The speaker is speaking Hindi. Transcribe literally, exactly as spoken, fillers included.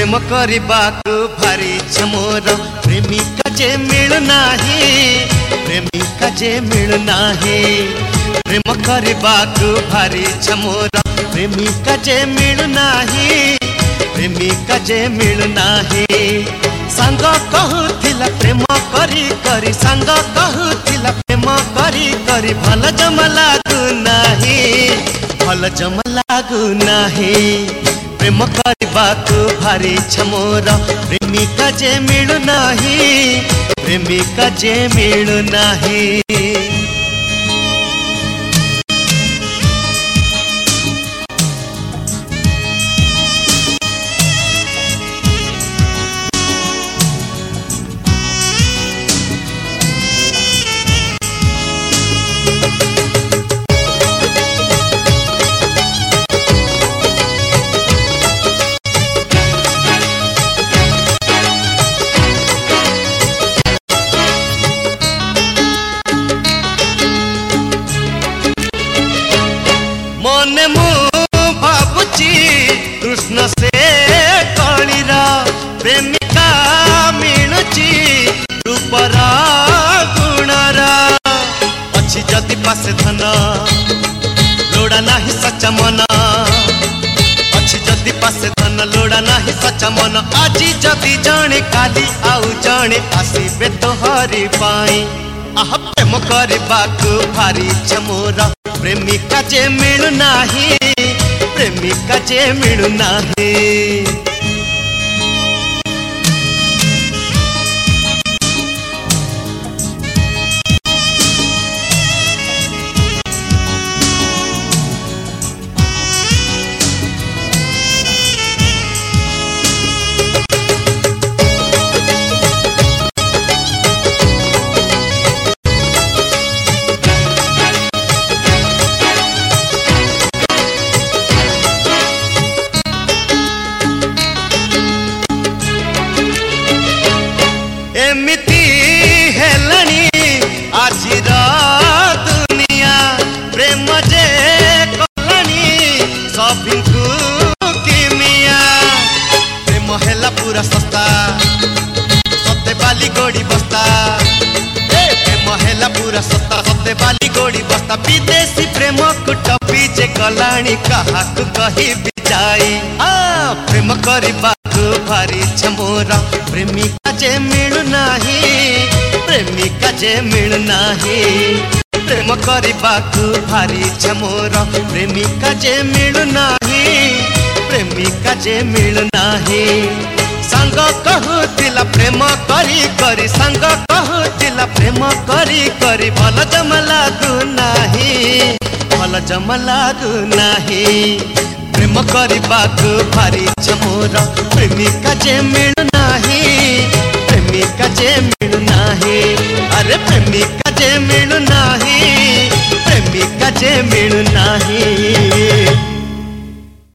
प्रेम करबाकू भारी इच्छा मोर प्रेमिका जे मिलुनाही प्रेमिका जे मिलुनाही प्रेम करबाकू भारी इच्छा मोर प्रेमिका जे मिलुनाही प्रेमिका जे मिलुनाही सांग कहूथिला प्रेम करी करी सांग कहूथिला प्रेम करी करी भल जम लागू नाही भल जम लागू नाही प्रेम करबाकू भारी इच्छा मोर प्रेमिका जे मिलुनाही प्रेमिका जे मिलुनाही। मने मु भावुची कृष्ण से कलिरा प्रेमिका मिलुची रूपरा गुणरा अच्छी जदि पासे धन लोड़ा नाही सच्चा मन अच्छी जदि पासे धन लोड़ा नाही सच्चा मन आजी जदि जाने काली आउ जाने आसीबे तोहरी पाई आह प्रेम करबाकू भारी इच्छा मोर प्रेमिका जे मिलुनाही प्रेमिका जे मिलुनाही। एमिति हेलनी आजिर दुनिया प्रेम जे कलनी सभिंकु किमिया प्रेम हेला पूरा सस्ता सते बाली गोड़ी बस्ता प्रेम हेला पूरा सस्ता सते बाली गोड़ी बस्ता विदेशी प्रेम को टपी जे गलाणी काहाकु कही बिजाई आ प्रेम करबाकू भारी इच्छा मोर प्रेमिका जे मिलुनाही प्रेमिका जे मिलुनाही प्रेम करबाकू भारी इच्छा मोर प्रेमिका जे मिलुनाही प्रेमिका जे मिलुनाही सांग कहूथिला प्रेम करी करी सांग कहूथिला प्रेम करी करी भल जम लागू नाही भल जम लागू नाही प्रेम करबाकू भारी इच्छा मोर प्रेमिका जे मिलुनाही प्रेमिका जे मिलुनाही अरे प्रेमिका जे मिलुनाही प्रेमिका जे मिलुनाही।